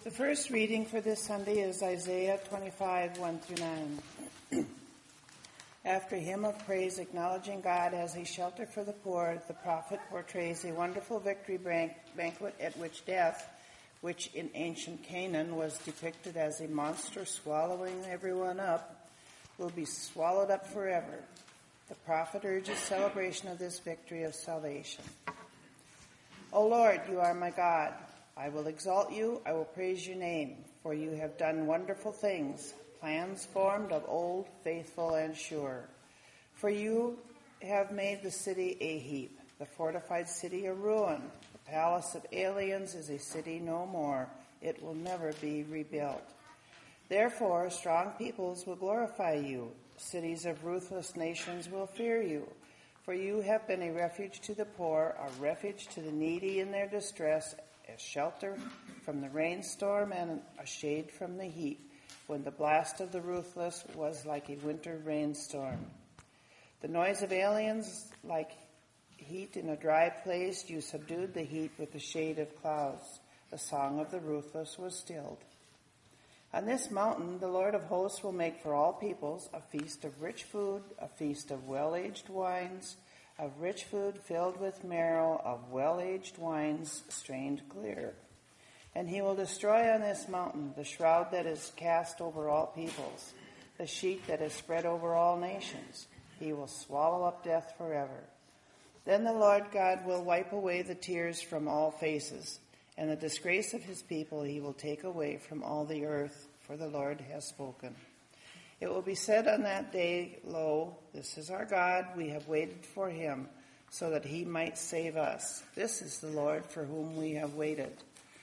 The first reading for this Sunday is Isaiah 25, 1-9. After a hymn of praise acknowledging God as a shelter for the poor, the prophet portrays a wonderful victory banquet at which death, which in ancient Canaan was depicted as a monster swallowing everyone up, will be swallowed up forever. The prophet urges celebration of this victory of salvation. O Lord, you are my God. I will exalt you, I will praise your name, for you have done wonderful things, plans formed of old, faithful and sure. For you have made the city a heap, the fortified city a ruin. The palace of aliens is a city no more. It will never be rebuilt. Therefore, strong peoples will glorify you. Cities of ruthless nations will fear you. For you have been a refuge to the poor, a refuge to the needy in their distress, a shelter from the rainstorm and a shade from the heat, when the blast of the ruthless was like a winter rainstorm. The noise of aliens, like heat in a dry place, you subdued the heat with the shade of clouds. The song of the ruthless was stilled. On this mountain, the Lord of hosts will make for all peoples a feast of rich food, a feast of well-aged wines, of rich food filled with marrow, of well-aged wines strained clear. And he will destroy on this mountain the shroud that is cast over all peoples, the sheet that is spread over all nations. He will swallow up death forever. Then the Lord God will wipe away the tears from all faces, and the disgrace of his people he will take away from all the earth, for the Lord has spoken. It will be said on that day, Lo, this is our God, we have waited for him, so that he might save us. This is the Lord for whom we have waited.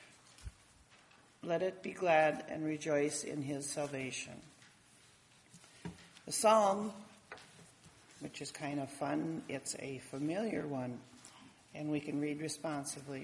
Let it be glad and rejoice in his salvation. The psalm, which is kind of fun, it's a familiar one, and we can read responsively.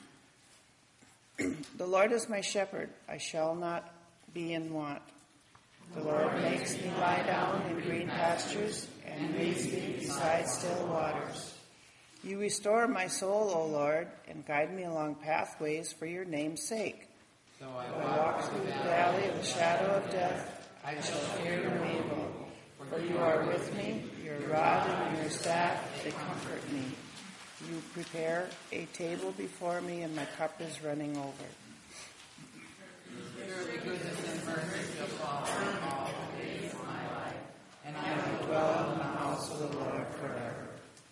The Lord is my shepherd, I shall not be in want. The Lord makes me lie down in green pastures and leads me beside still waters. You restore my soul, O Lord, and guide me along pathways for your name's sake. Though I walk through the valley of the shadow of death, I shall fear no evil. For you are with me, your rod and your staff, they comfort me. You prepare a table before me, and my cup is running over. Surely goodness and mercy shall follow me all the days of my life, and I will dwell in the house of the Lord forever.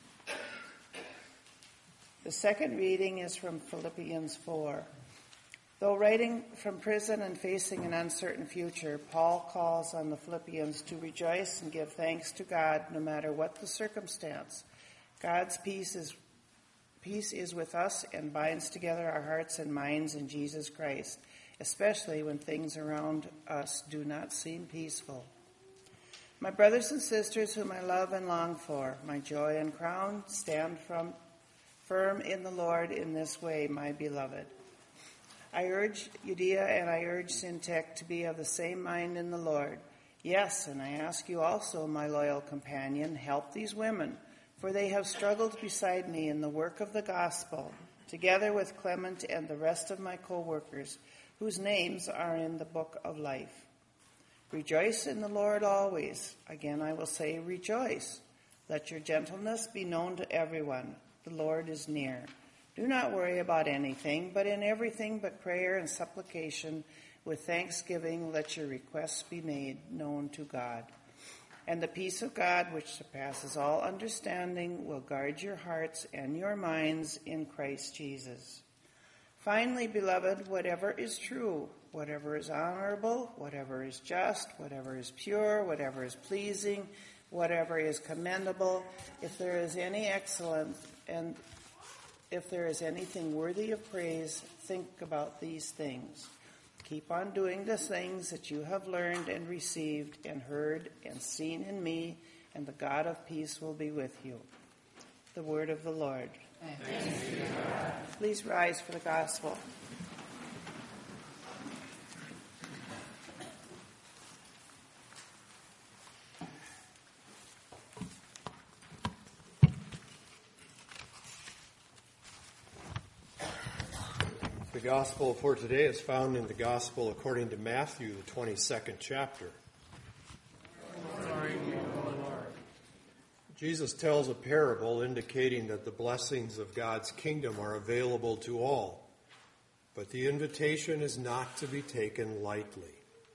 The second reading is from Philippians 4. Though writing from prison and facing an uncertain future, Paul calls on the Philippians to rejoice and give thanks to God no matter what the circumstance. God's peace is with us and binds together our hearts and minds in Jesus Christ, especially when things around us do not seem peaceful. My brothers and sisters whom I love and long for, my joy and crown, stand firm in the Lord in this way, my beloved. I urge Euodia and I urge Syntyche to be of the same mind in the Lord. Yes, and I ask you also, my loyal companion, help these women, for they have struggled beside me in the work of the gospel, together with Clement and the rest of my co-workers, whose names are in the book of life. Rejoice in the Lord always. Again I will say, rejoice. Let your gentleness be known to everyone. The Lord is near. Do not worry about anything, but in everything but prayer and supplication, with thanksgiving, let your requests be made known to God. And the peace of God, which surpasses all understanding, will guard your hearts and your minds in Christ Jesus. Finally, beloved, whatever is true, whatever is honorable, whatever is just, whatever is pure, whatever is pleasing, whatever is commendable, if there is any excellence and if there is anything worthy of praise, think about these things. Keep on doing the things that you have learned and received and heard and seen in me, and the God of peace will be with you. The word of the Lord. Thanks be to God. Please rise for the gospel. The gospel for today is found in the gospel according to Matthew, the 22nd chapter. Glory to you, O Lord. Jesus tells a parable indicating that the blessings of God's kingdom are available to all, but the invitation is not to be taken lightly.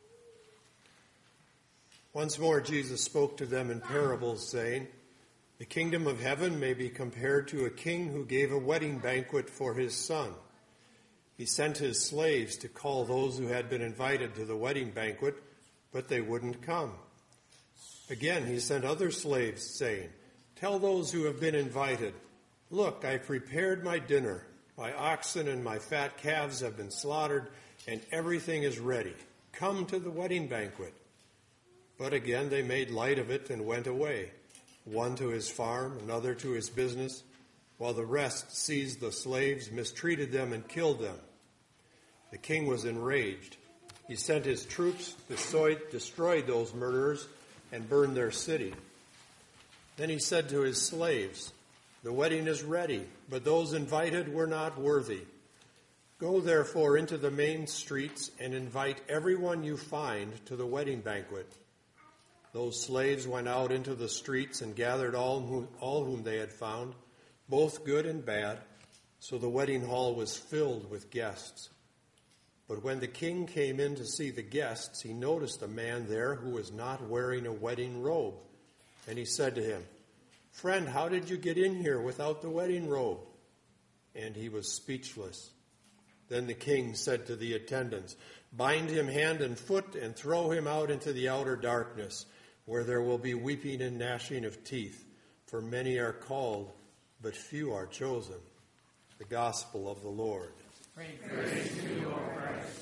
Once more, Jesus spoke to them in parables, saying, "The kingdom of heaven may be compared to a king who gave a wedding banquet for his son. He sent his slaves to call those who had been invited to the wedding banquet, but they wouldn't come. Again, he sent other slaves, saying, 'Tell those who have been invited, look, I prepared my dinner. My oxen and my fat calves have been slaughtered, and everything is ready. Come to the wedding banquet.' But again they made light of it and went away, one to his farm, another to his business, while the rest seized the slaves, mistreated them, and killed them. The king was enraged. He sent his troops, destroyed those murderers, and burned their city. Then he said to his slaves, 'The wedding is ready, but those invited were not worthy. Go therefore into the main streets and invite everyone you find to the wedding banquet.' Those slaves went out into the streets and gathered all whom they had found, both good and bad, so the wedding hall was filled with guests. But when the king came in to see the guests, he noticed a man there who was not wearing a wedding robe. And he said to him, 'Friend, how did you get in here without the wedding robe?' And he was speechless. Then the king said to the attendants, 'Bind him hand and foot and throw him out into the outer darkness, where there will be weeping and gnashing of teeth, for many are called, but few are chosen.'" The gospel of the Lord. Praise to you, O Christ.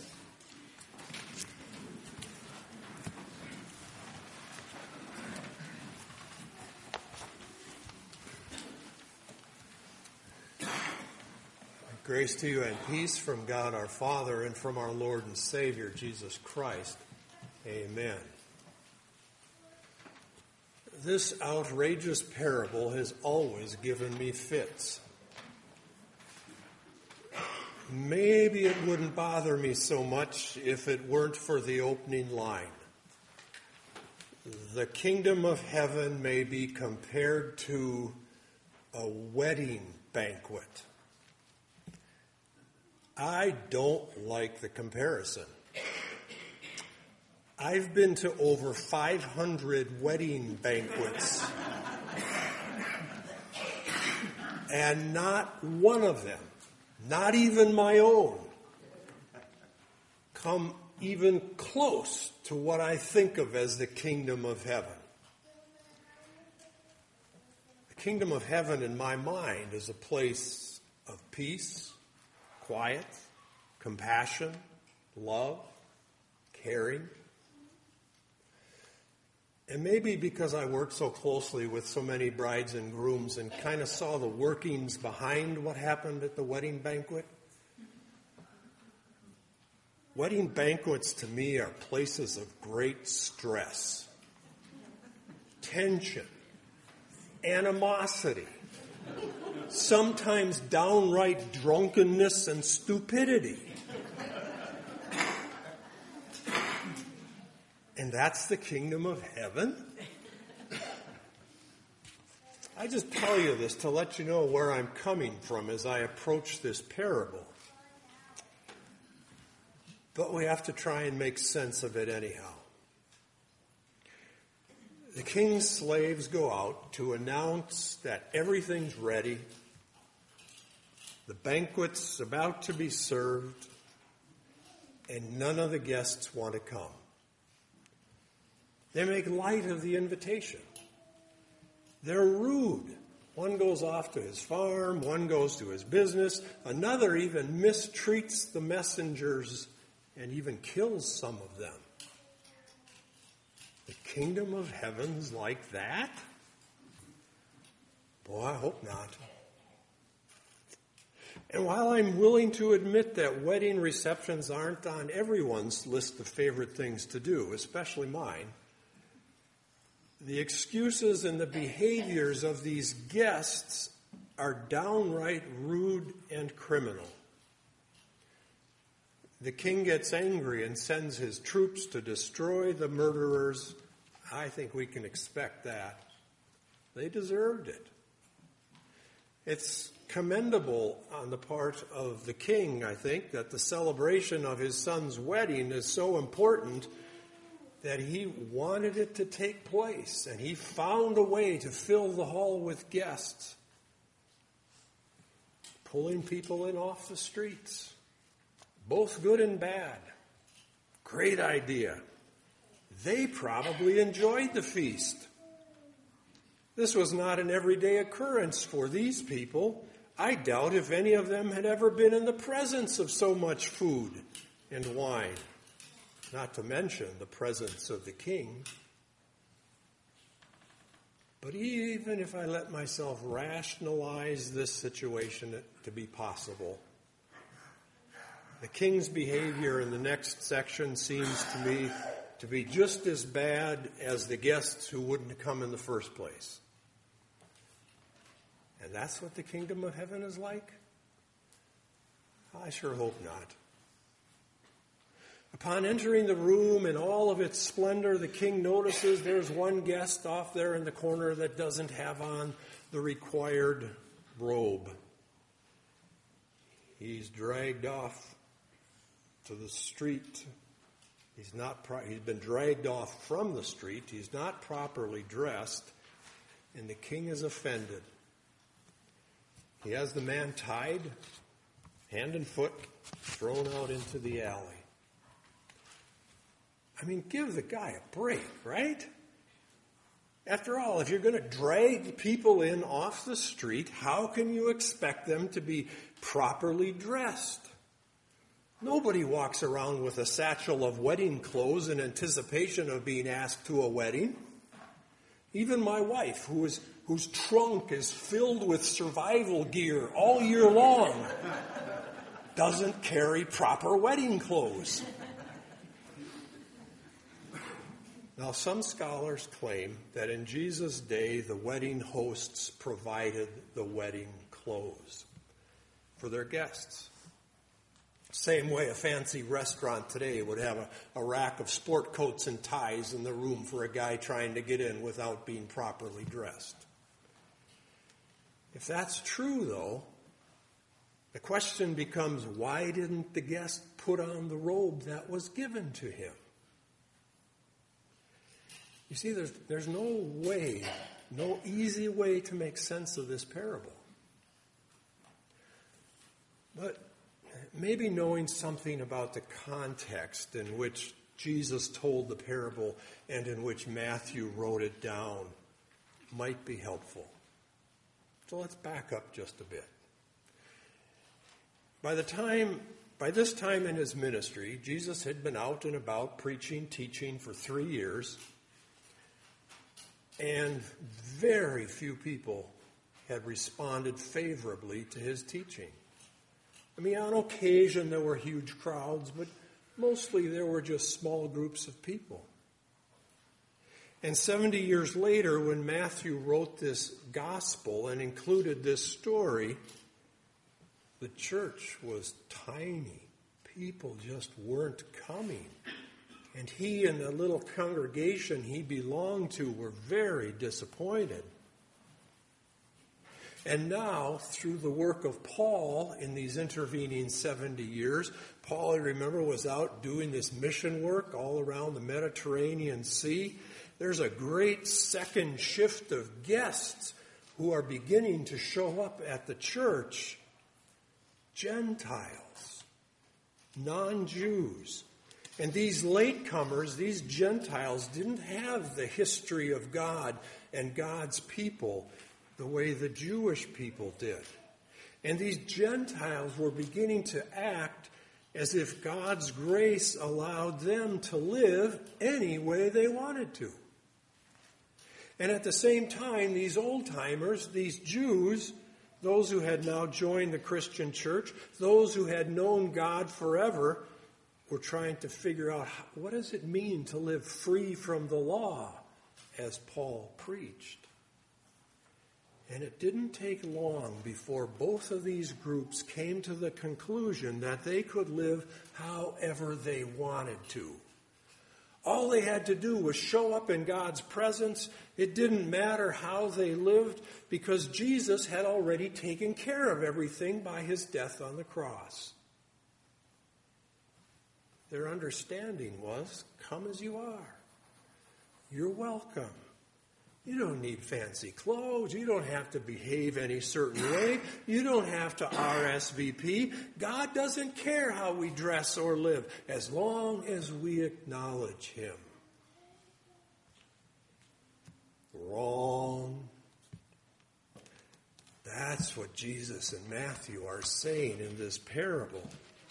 Grace to you and peace from God our Father and from our Lord and Savior, Jesus Christ. Amen. This outrageous parable has always given me fits. Maybe it wouldn't bother me so much if it weren't for the opening line. The kingdom of heaven may be compared to a wedding banquet. I don't like the comparison. I've been to over 500 wedding banquets, and not one of them, not even my own, come even close to what I think of as the kingdom of heaven. The kingdom of heaven in my mind is a place of peace, quiet, compassion, love, caring. And maybe because I worked so closely with so many brides and grooms and kind of saw the workings behind what happened at the wedding banquet. Wedding banquets to me are places of great stress, tension, animosity, sometimes downright drunkenness and stupidity. And that's the kingdom of heaven? I just tell you this to let you know where I'm coming from as I approach this parable. But we have to try and make sense of it anyhow. The king's slaves go out to announce that everything's ready, the banquet's about to be served, and none of the guests want to come. They make light of the invitation. They're rude. One goes off to his farm, one goes to his business, another even mistreats the messengers and even kills some of them. The kingdom of heaven's like that? Boy, I hope not. And while I'm willing to admit that wedding receptions aren't on everyone's list of favorite things to do, especially mine, the excuses and the behaviors of these guests are downright rude and criminal. the king gets angry and sends his troops to destroy the murderers. I think we can expect that. They deserved it. It's commendable on the part of the king, I think, that the celebration of his son's wedding is so important that he wanted it to take place, and he found a way to fill the hall with guests, pulling people in off the streets, both good and bad. Great idea. They probably enjoyed the feast. This was not an everyday occurrence for these people. I doubt if any of them had ever been in the presence of so much food and wine, not to mention the presence of the king. But even if I let myself rationalize this situation to be possible, the king's behavior in the next section seems to me to be just as bad as the guests who wouldn't come in the first place. And that's what the kingdom of heaven is like? I sure hope not. Upon entering the room in all of its splendor, the king notices there's one guest off there in the corner that doesn't have on the required robe. He's dragged off to the street. He's been dragged off from the street. He's not properly dressed, and the king is offended. He has the man tied, hand and foot, thrown out into the alley. I mean, give the guy a break, right? After all, if you're going to drag people in off the street, how can you expect them to be properly dressed? Nobody walks around with a satchel of wedding clothes in anticipation of being asked to a wedding. Even my wife, whose trunk is filled with survival gear all year long, doesn't carry proper wedding clothes. Now, some scholars claim that in Jesus' day, the wedding hosts provided the wedding clothes for their guests. Same way a fancy restaurant today would have a rack of sport coats and ties in the room for a guy trying to get in without being properly dressed. If that's true, though, the question becomes, why didn't the guest put on the robe that was given to him? You see, there's no easy way to make sense of this parable. But maybe knowing something about the context in which Jesus told the parable and in which Matthew wrote it down might be helpful. So let's back up just a bit. By this time in his ministry, Jesus had been out and about preaching, teaching for 3 years. And very few people had responded favorably to his teaching. I mean, on occasion there were huge crowds, but mostly there were just small groups of people. And 70 years later, when Matthew wrote this gospel and included this story, the church was tiny. People just weren't coming. And he and the little congregation he belonged to were very disappointed. And now, through the work of Paul in these intervening 70 years, Paul, you remember, was out doing this mission work all around the Mediterranean Sea. There's a great second shift of guests who are beginning to show up at the church. Gentiles, non-Jews. And these latecomers, these Gentiles, didn't have the history of God and God's people the way the Jewish people did. And these Gentiles were beginning to act as if God's grace allowed them to live any way they wanted to. And at the same time, these old-timers, these Jews, those who had now joined the Christian church, those who had known God forever, were trying to figure out, what does it mean to live free from the law, as Paul preached? And it didn't take long before both of these groups came to the conclusion that they could live however they wanted to. All they had to do was show up in God's presence. It didn't matter how they lived because Jesus had already taken care of everything by his death on the cross. Their understanding was, come as you are. You're welcome. You don't need fancy clothes. You don't have to behave any certain way. You don't have to RSVP. God doesn't care how we dress or live as long as we acknowledge him. Wrong. That's what Jesus and Matthew are saying in this parable.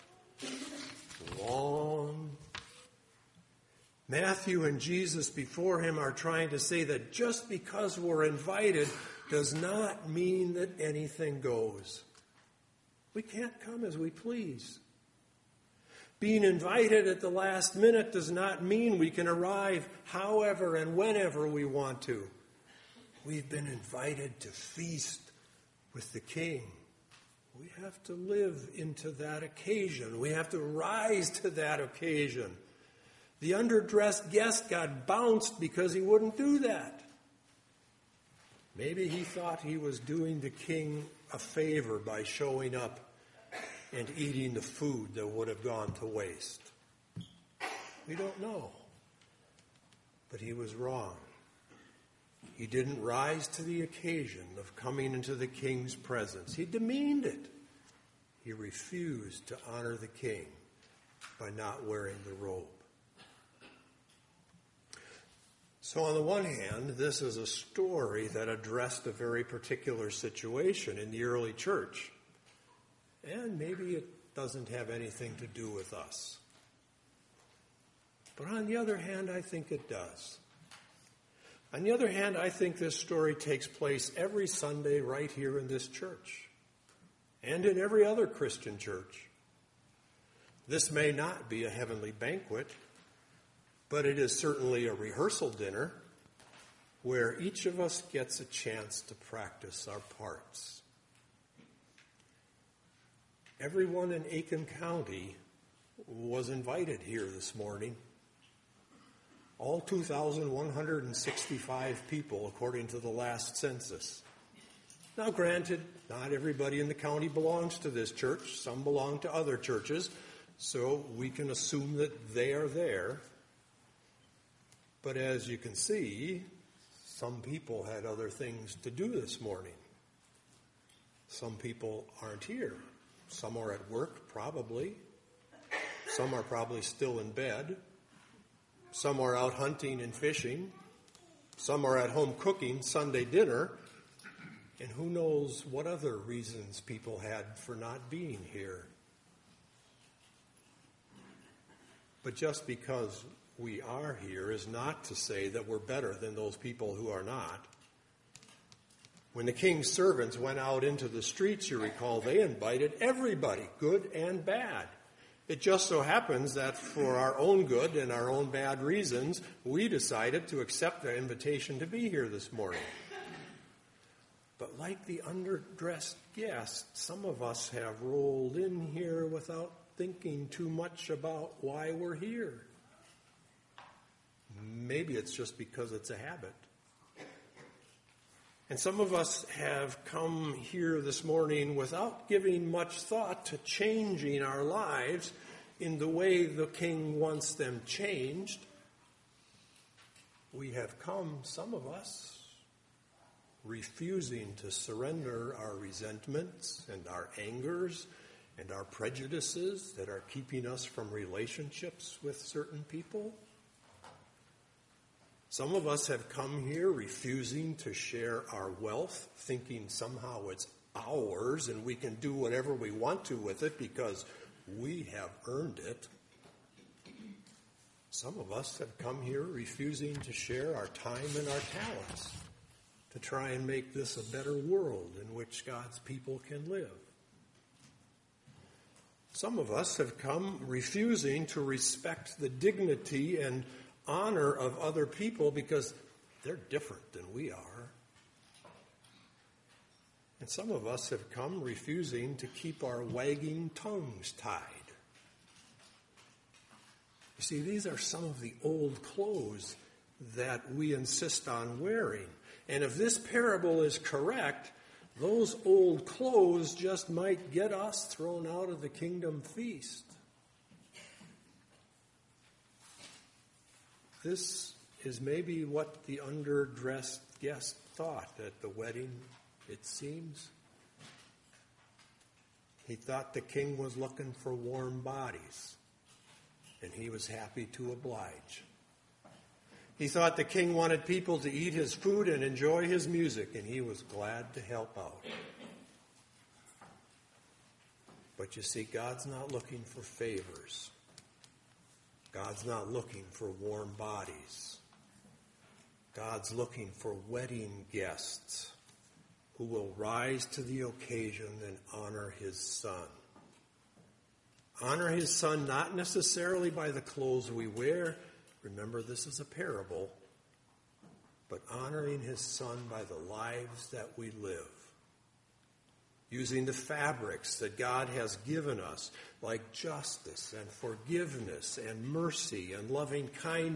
Wrong. Matthew and Jesus before him are trying to say that just because we're invited does not mean that anything goes. We can't come as we please. Being invited at the last minute does not mean we can arrive however and whenever we want to. We've been invited to feast with the King. We have to live into that occasion. We have to rise to that occasion. The underdressed guest got bounced because he wouldn't do that. Maybe he thought he was doing the king a favor by showing up and eating the food that would have gone to waste. We don't know. But he was wrong. He didn't rise to the occasion of coming into the king's presence. He demeaned it. He refused to honor the king by not wearing the robe. So on the one hand, this is a story that addressed a very particular situation in the early church. And maybe it doesn't have anything to do with us. But on the other hand, I think it does. On the other hand, I think this story takes place every Sunday right here in this church. And in every other Christian church. This may not be a heavenly banquet, but it is certainly a rehearsal dinner where each of us gets a chance to practice our parts. Everyone in Aiken County was invited here this morning. All 2,165 people, according to the last census. Now, granted, not everybody in the county belongs to this church. Some belong to other churches, so we can assume that they are there. But as you can see, some people had other things to do this morning. Some people aren't here. Some are at work, probably. Some are probably still in bed. Some are out hunting and fishing. Some are at home cooking Sunday dinner. And who knows what other reasons people had for not being here. But just because we are here is not to say that we're better than those people who are not. When the king's servants went out into the streets, you recall, they invited everybody, good and bad. It just so happens that for our own good and our own bad reasons, we decided to accept the invitation to be here this morning. But like the underdressed guest, some of us have rolled in here without thinking too much about why we're here. Maybe it's just because it's a habit. And some of us have come here this morning without giving much thought to changing our lives in the way the King wants them changed. We have come, some of us, refusing to surrender our resentments and our angers and our prejudices that are keeping us from relationships with certain people. Some of us have come here refusing to share our wealth, thinking somehow it's ours and we can do whatever we want to with it because we have earned it. Some of us have come here refusing to share our time and our talents to try and make this a better world in which God's people can live. Some of us have come refusing to respect the dignity and honor of other people because they're different than we are. And some of us have come refusing to keep our wagging tongues tied. You see, these are some of the old clothes that we insist on wearing. And if this parable is correct, those old clothes just might get us thrown out of the kingdom feast. This is maybe what the underdressed guest thought at the wedding, it seems. He thought the king was looking for warm bodies, and he was happy to oblige. He thought the king wanted people to eat his food and enjoy his music, and he was glad to help out. But you see, God's not looking for favors. God's not looking for warm bodies. God's looking for wedding guests who will rise to the occasion and honor his son. Honor his son not necessarily by the clothes we wear. Remember, this is a parable. But honoring his son by the lives that we live. Using the fabrics that God has given us, like justice and forgiveness and mercy and loving kindness.